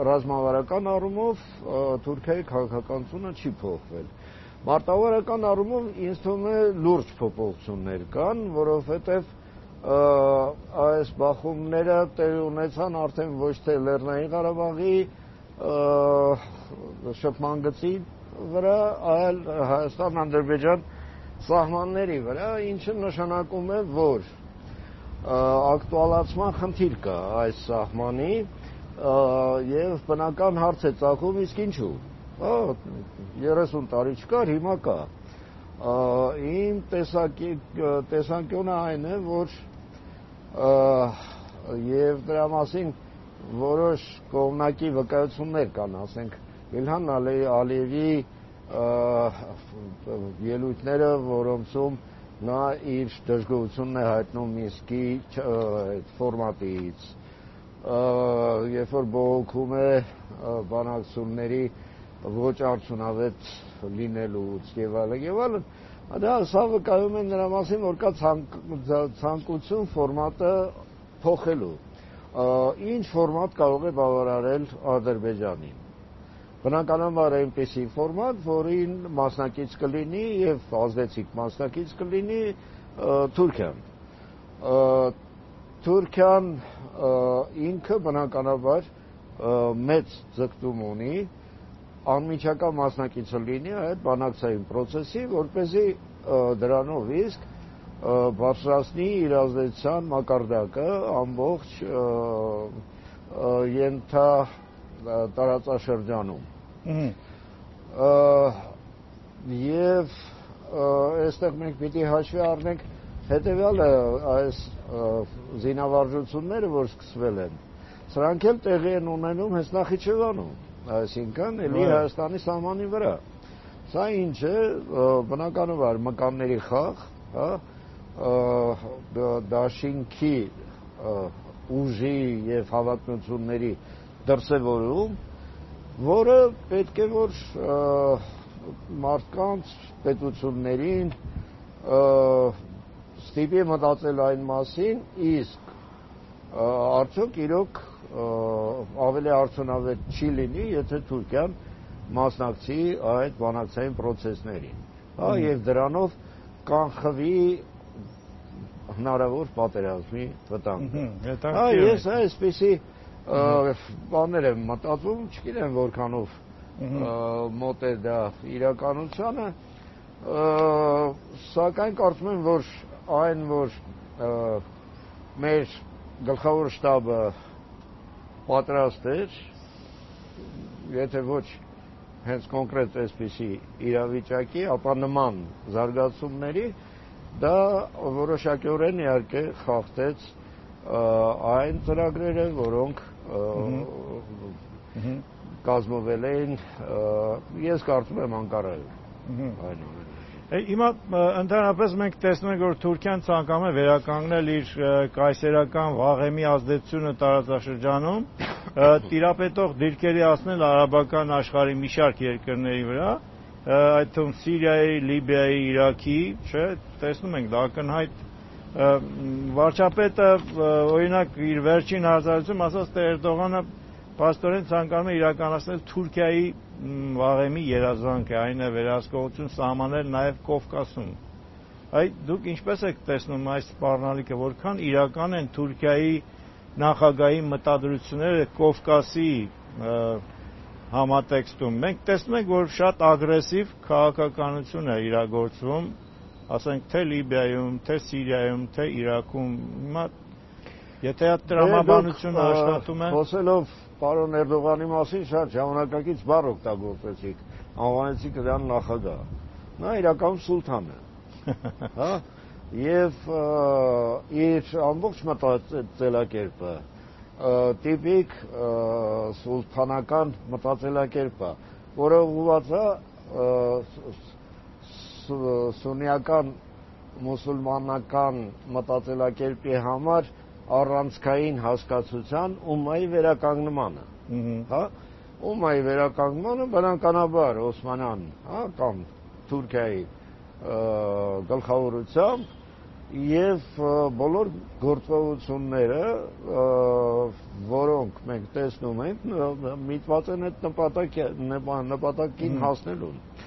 ռազմավարական առումով Թուրքիայի քաղաքականությունը չի փոխվել։ Մարտավարական առումով ինձ թվում է լուրջ փոփոխություններ կան, որովհետև այս բախումները տեղի ունեցան արդեն ոչ թե Լեռնային Ղարաբաղի շփման գծի վրա, այլ Հայաստան-Ադրբեջան սահմանների վրա, ինչը նշանակում է, որ ակտուալացման խնդիր կա այս սահմանի եւ բնական հարց է ծագում, իսկ ինչու։ 30 տարի չկար, հիմա կա։ Իմ տեսանկյունը այն է, որ եւ դրա մասին որոշ կողմնակի վկայություններ կան, ասենք Իլհան Ալիևի ելույթները, որոնցում նա իր դժգոհությունն է հայտնում Մինսկի ֆորմատից, երբ որ բողոքում է բանակցությունների ոչ արդյունավետ լինելուց եւ այլն, դա սա վկայում է նրա մասին, որ կա ցանկություն ֆորմատը փոխելու։ Ինչ ֆորմատ կարող է բավարարել Ադրբեջանին։ Բնականաբար այնպիսի ֆորմատ, որին մասնակից կլինի եւ ազդեցիկ մասնակից կլինի Թուրքիան։ Թուրքիան ինքը բնականաբար մեծ ձգտում ունի անմիջական մասնակիցը լինի այդ բանակցային process-ի, որպեսզի դրանով իսկ բարձրացնի իր ազդեցության մակարդակը ամբողջ տարածաշրջանում։ Եվ այստեղ մենք պիտի հաշվի առնենք հետևյալը, այս զինավարժությունները, որ սկսվել են, սրանք էլ տեղի են ունենում հենց Նախիջևանում, այսինքն էլի Հայաստանի սահմանի վրա։ Սա ինչ է, բնականաբար մկանների խաղ, դաշինքի ուժի եւ հավակնությունների դրսեւորում, որը պետք է որ մարդկանց պետություններին ստիպի մտածել այն մասին, իսկ արդյոք իրոք ավելի արդյունավետ չի լինի, եթե Թուրքիան մասնակցի այդ բանակցային process-ներին, եւ դրանով կանխվի հնարավոր պատերազմի վտանգը։ Ես այսպեսի բաներ եմ մտածում, չգիտեմ որքանով մոտ է դա իրականությանը, սակայն կարծում եմ, որ այն, որ մեր գլխավոր շտաբը պատրաստ էր, եթե ոչ հենց կոնկրետ այսպիսի իրավիճակի, ապա նման զարգացումների, դա որոշակիորեն իհարկե խախտեց այն ծրագրերը, որոնք կազմվել էին, ես կարծում եմ անկարայում։ Հիմա ընդհանրապես մենք տեսնում ենք, որ Թուրքիան ցանկանում է վերականգնել իր կայսերական վաղեմի ազդեցությունը տարածաշրջանում, տիրապետող դիրքերի հասնել արաբական աշխարհի մի շարք երկրների վրա, այդ թվում Սիրիայի, Լիբիայի, Իրաքի, չէ, տեսնում ենք դա ակնհայտ վարչապետը օրինակ իր վերջին հարցազրույցում ասաց, թե Էրդողանը փաստորեն ցանկանում է իրականացնել Թուրքիայի վաղեմի երազանքը, այն է վերահսկողություն սահմանել նաև Կովկասում։ Այդ դուք ինչպես եք տեսնում այս սպառնալիքը, որքան իրական են Թուրքիայի նախագահի մտադրությունները Կովկասի համատեքստում։ Մենք տեսնում ենք, որ շատ ագրեսիվ քաղաքականություն է իրագործվում, ասենք թե Լիբիայում, թե Սիրիայում, թե Իրաքում։ Հիմա եթե այդ տրամաբանությունը աշխատում է, խոսելով պարոն Էրդողանի մասին շատ ժամանակակից բառ օգտագործեցիք, անվանեցիք նրան նախագահ։ Նա իրականում սուլթան է։ Հա? Եվ իր ամբողջ մտածելակերպը տիպիկ սուլթանական մտածելակերպ է, որը ուղղված է սուննիական մուսուլմանական մտածելակերպի համար առանցքային հասկացության ումմայի վերականգնմանը, հա, ումմայի վերականգնմանը բնականաբար Օսմանյան, հա, կամ Թուրքիայի գլխավորությամբ եւ բոլոր գործողությունները, որոնք մենք տեսնում ենք, միտված են այդ նպատակին հասնելուն։